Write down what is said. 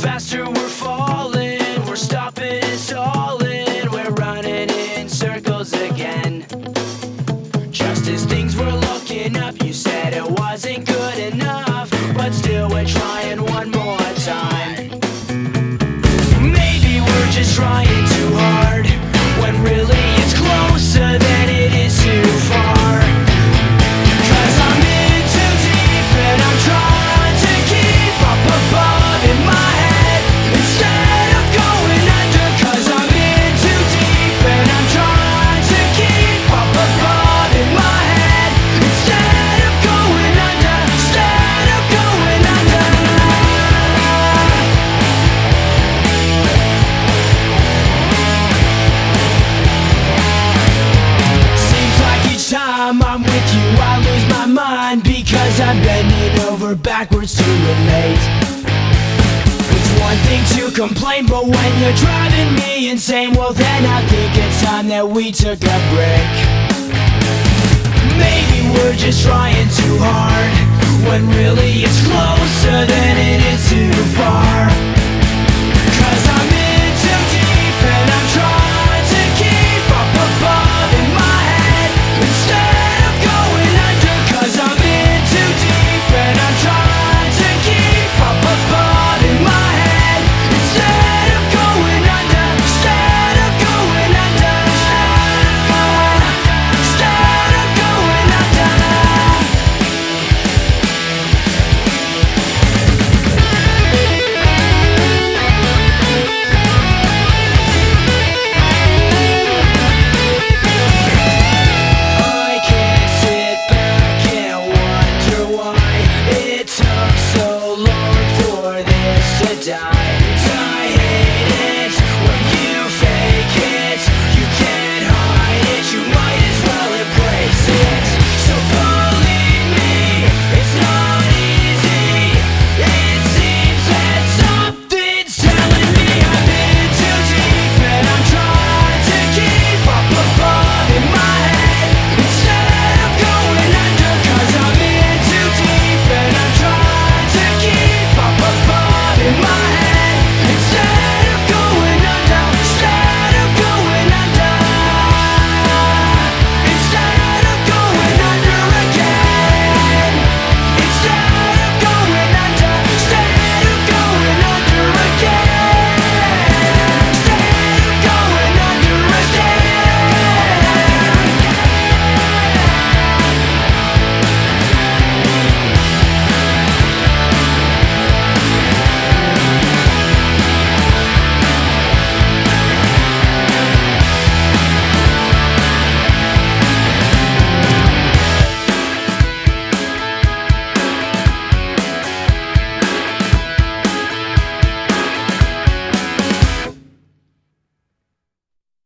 faster we're falling, we're stopping and stalling, we're running in circles again. Just as things were looking up, you said it wasn't good enough, but still we're trying one more time. Maybe we're just trying too hard, when really it's closer than it is too far. 'Cause I'm in too deep and I'm trying to keep up above in my head instead of going under. 'Cause I'm in too deep and I'm trying to keep up above in my head instead of going under, instead of going under. Seems like each time I'm with you I lose my mind, because I'm bending over backwards to relate. It's one thing to complain, but when you're driving me insane, well then I think it's time that we took a break. Maybe we're just trying too hard, when really it's closer than it is too far.